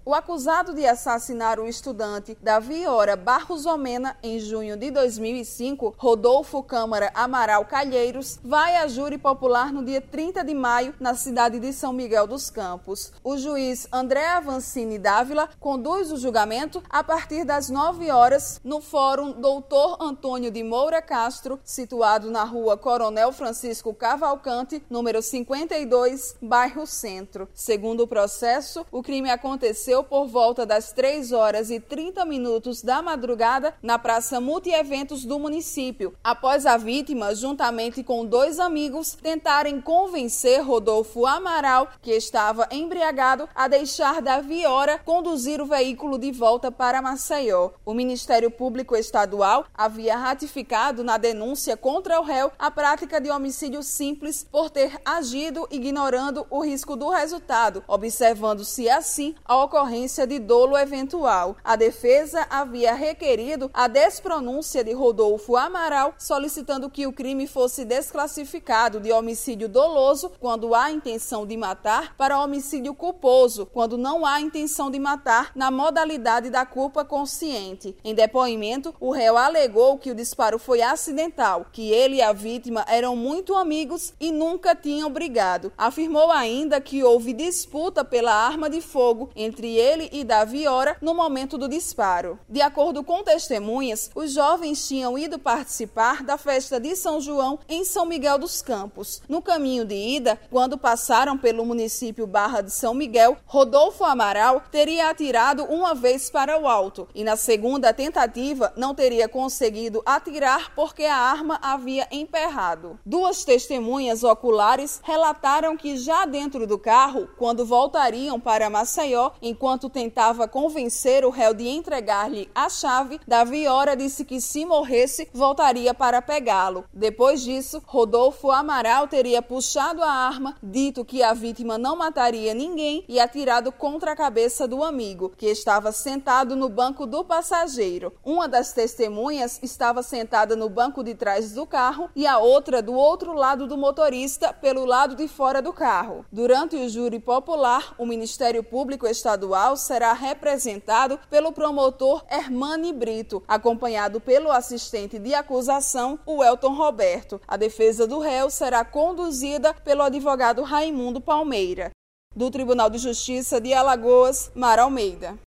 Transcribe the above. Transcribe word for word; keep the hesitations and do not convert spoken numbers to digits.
O acusado de assassinar o estudante Davi Ora Barros Omena em junho de dois mil e cinco, Rodolfo Câmara Amaral Calheiros, vai a júri popular no dia trinta de maio na cidade de São Miguel dos Campos. O juiz André Avancini Dávila conduz o julgamento a partir das nove horas no Fórum Doutor Antônio de Moura Castro, situado na rua Coronel Francisco Cavalcante, número cinquenta e dois, bairro Centro. Segundo o processo, o crime aconteceu por volta das três horas e trinta minutos da madrugada na Praça Multieventos do município, após a vítima, juntamente com dois amigos, tentarem convencer Rodolfo Amaral, que estava embriagado, a deixar Davi Ora conduzir o veículo de volta para Maceió. O Ministério Público Estadual havia ratificado na denúncia contra o réu a prática de homicídio simples por ter agido ignorando o risco do resultado, observando-se assim a ocorrência de dolo eventual. A defesa havia requerido a despronúncia de Rodolfo Amaral, solicitando que o crime fosse desclassificado de homicídio doloso quando há intenção de matar para homicídio culposo quando não há intenção de matar na modalidade da culpa consciente. Em depoimento, o réu alegou que o disparo foi acidental, que ele e a vítima eram muito amigos e nunca tinham brigado. Afirmou ainda que houve disputa pela arma de fogo entre ele e Davi Ora no momento do disparo. De acordo com testemunhas, os jovens tinham ido participar da festa de São João em São Miguel dos Campos. No caminho de ida, quando passaram pelo município Barra de São Miguel, Rodolfo Amaral teria atirado uma vez para o alto e na segunda tentativa não teria conseguido atirar porque a arma havia emperrado. Duas testemunhas oculares relataram que já dentro do carro, quando voltariam para Maceió, enquanto tentava convencer o réu de entregar-lhe a chave, Davi Ora disse que se morresse, voltaria para pegá-lo. Depois disso, Rodolfo Amaral teria puxado a arma, dito que a vítima não mataria ninguém e atirado contra a cabeça do amigo, que estava sentado no banco do passageiro. Uma das testemunhas estava sentada no banco de trás do carro e a outra do outro lado do motorista, pelo lado de fora do carro. Durante o júri popular, o Ministério Público Estadual será representado pelo promotor Hermani Brito, acompanhado pelo assistente de acusação, o Elton Roberto. A defesa do réu será conduzida pelo advogado Raimundo Palmeira. Do Tribunal de Justiça de Alagoas, Mara Almeida.